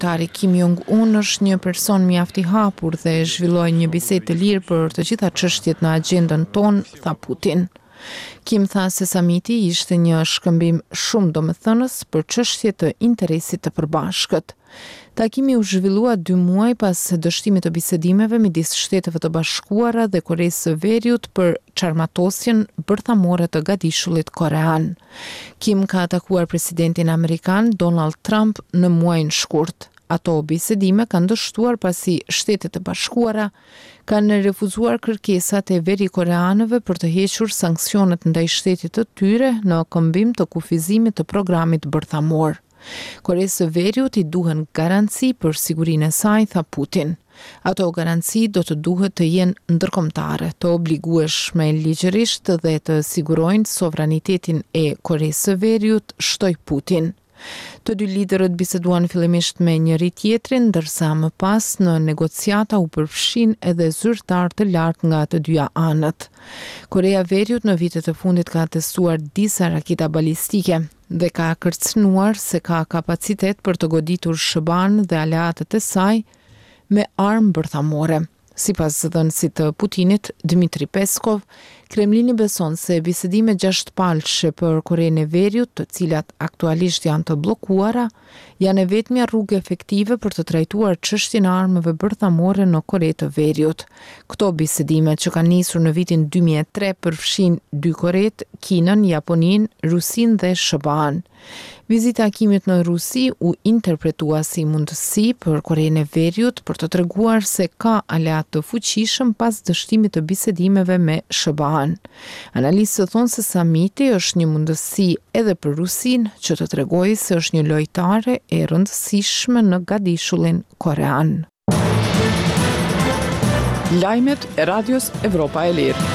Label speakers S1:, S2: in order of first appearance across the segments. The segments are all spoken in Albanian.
S1: Kryetarë Kim Jong-un është një person mjaft i hapur dhe zhvilloi një bisedë të lirë për të gjitha çështjet në agjendën tonë, tha Putin. Kim tha se samiti ishte një shkëmbim shumë domethënës për çështje të interesit të përbashkët. Takimi u zhvillua 2 muaj pas dështimit të bisedimeve midis Shteteve të Bashkuara dhe Koresë së Veriut për çarmatosjen bërthamore të gatishullit korean. Kim ka takuar presidentin amerikan Donald Trump në muajin shkurt. Ato bisedime kanë dështuar pasi Shtetet e Bashkuara kanë refuzuar kërkesat e veri-koreanëve për të hequr sanksionet ndaj shtetit të tyre në këmbim të kufizimit të programit bërthamor. Koresë së Veriut i duhen garanci për sigurinë e saj, tha Putin. Ato garanci do të duhet të jenë ndërkombëtare, të obligueshme ligjërisht dhe të sigurojnë sovranitetin e Koresë së Veriut, shtoi Putin. Të dy liderët biseduan fillimisht me njëri tjetrin, ndërsa më pas në negociata u përfshin edhe zyrtar të lartë nga të dyja anët. Korea e Veriut në vitet e fundit ka testuar disa raketa balistike dhe ka kërcënuar se ka kapacitet për të goditur SHBA-n dhe aleatët e saj me armë bërthamore. Sipas dhënësit të Putinit, Dmitri Peskov, Kremlini beson se bisedimet 6-palëshe për Korenë e Veriut, të cilat aktualisht janë të bllokuara, janë e vetmja rrugë efektive për të trajtuar çështjen e armëve bërthamore në Kore të Veriut. Këto bisedime që kanë nisur në vitin 2003 përfshin 2 Koret, Kinën, Japoninë, Rusinë dhe SHBA-n. Vizita e Kimit në Rusi u interpretua si mundësi për Korenë e Veriut për të treguar se ka aleat të fuqishëm pas dështimit të bisedimeve me SHBA-n. Analistët thonë se samiti është një mundësi edhe për Rusinë që të tregojë se është një lojtare e rëndësishme në gatishulin korean.
S2: Lajmet e Radios Evropa e Lirë.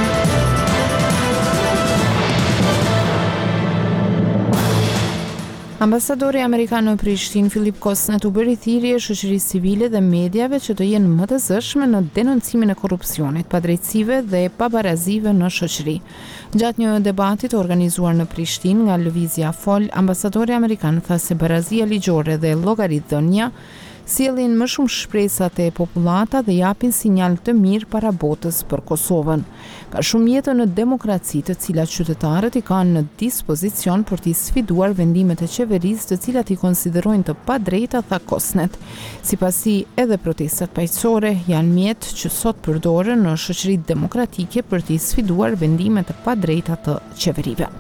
S1: Ambasadori amerikan në Prishtinë, Philip Kosnet, u bëri thirrje shoqërisë civile dhe mediave që të jenë më të zëshme në denoncimin e korrupsionit, padrejtësive dhe pabarazive në shoqëri. Gjatë një debati të organizuar në Prishtinë nga Lëvizja Fol, ambasadori amerikan tha se barazia ligjore dhe llogaridhënia sjellin më shumë shpresat e popullata dhe japin sinjal të mirë para botës për Kosovën. Ka shumë jetë në demokraci të cilat qytetarët i kanë në dispozicion për t'i sfiduar vendimet e qeverisë të cilat i konsiderojnë të padrejta, tha Kosnet. Sipasi edhe protestat paqësore janë mjet që sot përdoren në shoqëritë demokratike për t'i sfiduar vendimet e padrejta të qeverive.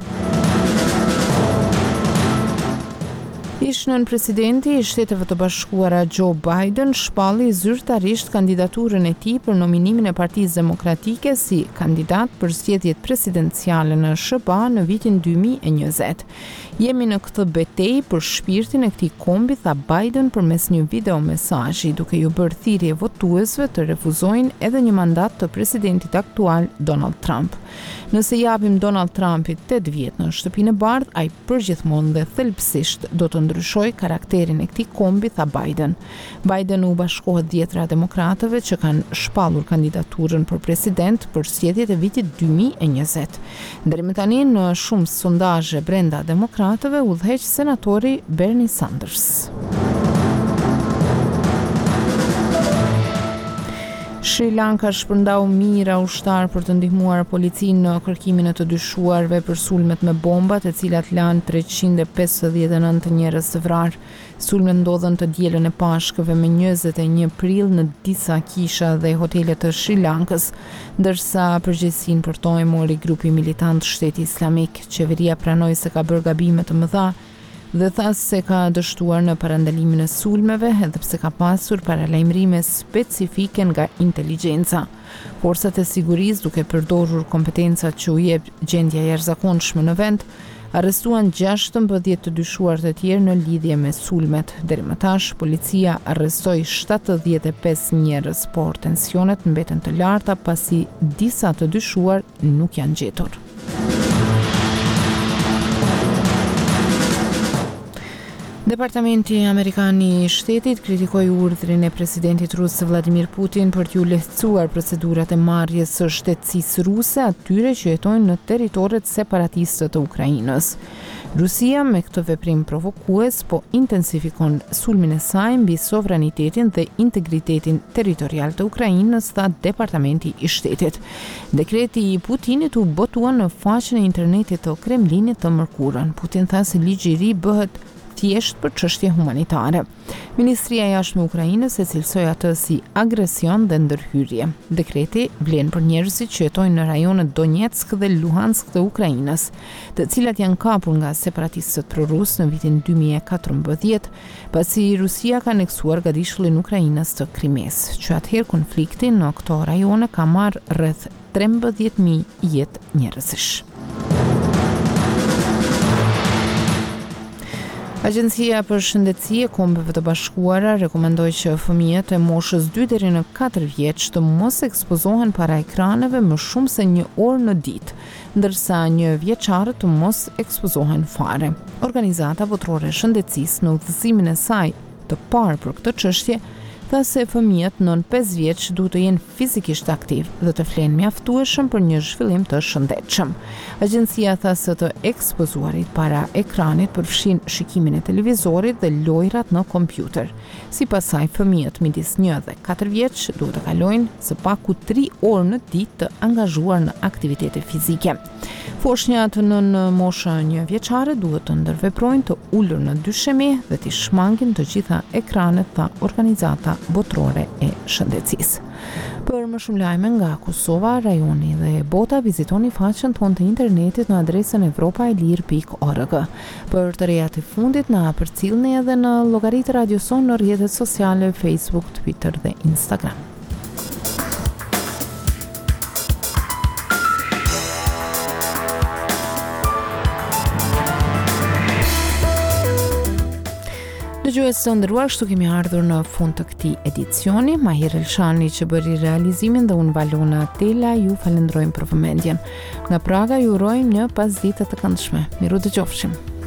S1: Ish-nën presidenti i Shteteve të Bashkuara Joe Biden shpalli zyrtarisht kandidaturën e tij për nominimin e Partisë Demokratike si kandidat për zgjedhjet presidenciale në SHBA në vitin 2020. Jemi në këtë betejë për shpirtin e këtij kombi, tha Biden përmes një video mesazhi, duke ju bërë thirrje votuesve të refuzojnë edhe një mandat të presidentit aktual Donald Trump. Nëse japim Donald Trumpit 8 vjet në shtëpinë e bardhë, ai përgjithmonë dhe thelbësisht do të ndryshoj karakterin e këtij kombi, tha Biden. Biden u bashkohet 10 demokratëve që kanë shpallur kandidaturën për president për zgjedhjet e vitit 2020. Deri më tani në shumë sondazhe brenda demokratëve udhëheq senatori Bernie Sanders. Sri Lanka shpërndau mijëra ushtar për të ndihmuar policinë në kërkimin e të dyshuarve për sulmet me bomba, të cilat lanë 359 njerëz të vrarë. Sulmet ndodhen të dielën e Pashkëve me 21 prill në disa kisha dhe hotele të Sri Lankës, ndërsa përgjegjësinë për to e mori grupi militant Shteti Islamik. Qeveria pranoi se ka bërë gabime të mëdha dhe tha se ka dështuar në parandalimin e sulmeve edhe pse ka pasur paralajmërime specifike nga inteligjenca. Forcat e sigurisë, duke përdorur kompetencat që u jep gjendja e jashtëzakonshme në vend, arrestuan 16 të dyshuar të tjerë në lidhje me sulmet. Deri më tash, policia arrestoi 75 njerëz, por tensionet mbeten të larta pasi disa të dyshuar nuk janë gjetur. Departamenti Amerikan i Shtetit kritikoi urdhrin e presidentit rus Vladimir Putin për t'u lehtësuar procedurat e marrjes së shtetësisë ruse atyre që jetojnë në territoret separatiste të Ukrainës. Rusia me këtë veprim provokues po intensifikon sulmin e saj mbi sovranitetin dhe integritetin territorial të Ukrainës, tha Departamenti i Shtetit. Dekreti i Putinit u botua në faqen e internetit të Kremlinit të mërkurën. Putin tha se ligji i ri bëhet thjesht për çështje humanitare. Ministria e Jashtme e Ukrainës e cilsoi atë si agresion dhe ndërhyrje. Dekreti vlen për njerëzit që jetojnë në rajonet Donetsk dhe Luhansk të Ukrainës, të cilat janë kapur nga separatistët prorus në vitin 2014, pasi Rusia ka aneksuar gadishullin Ukrainës të Krimes, që atëherë konflikti në këto rajone ka marrë rreth 13.000 jetë njerëzish. Agjencia për Shëndetësi e Kombeve të Bashkuara rekomandoi që fëmijët e moshës 2 deri në 4 vjeç të mos ekspozohen para ekraneve më shumë se 1 orë në ditë, ndërsa 1 vjeçarët të mos ekspozohen fare. Organizata Botërore e Shëndetësisë në udhëzimin e saj të parë për këtë çështje tha se fëmijët nën 5 vjeç duhet të jenë fizikisht aktiv dhe të flenë mjaftueshëm për një zhvillim të shëndetshëm. Agjencia tha se të ekspozuarit para ekranit përfshin shikimin e televizorit dhe lojrat në kompjuter. Sipas saj, fëmijët midis 1 dhe 4 vjeç duhet të kalojnë së paku 3 orë në ditë të angazhuar në aktivitete fizike. Foshnjat nën moshë 1 vjeçare duhet të ndërveprojnë të ulur në dyshemi dhe të shmangin të gjitha ekranet, tha Organizata Botërore e Shëndetësisë. Për më shumë lajme nga Kosova, rajoni dhe bota, vizitoni faqen tonë të internetit në adresën evropaelir.org. Për të rejat e fundit na përcjellni edhe në llogaritë Radio Son në rrjetet sociale Facebook, Twitter dhe Instagram. Dëgjues të nderuar, kështu kemi ardhur në fund të këtij edicioni. Mahir Elshani që bëri realizimin dhe unë Valona Tela ju falenderojmë për vëmendjen. Nga Praga ju urojmë një pasditë të këndshme. Miru dëgjofshim.